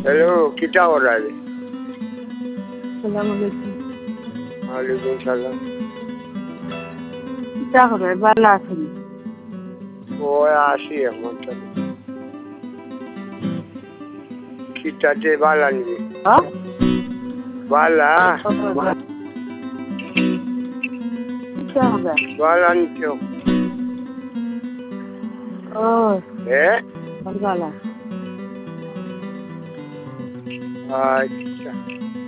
हेलो कितना हो रहा है? सलाम अलैकुम। वालेकुम सलाम। क्या हो रहा है? बाला सुन। वो आशी है मतलब kita de bala ni हाँ? bala क्या हो गया? bala ni क्यों ओह, है? बाला। अच्छा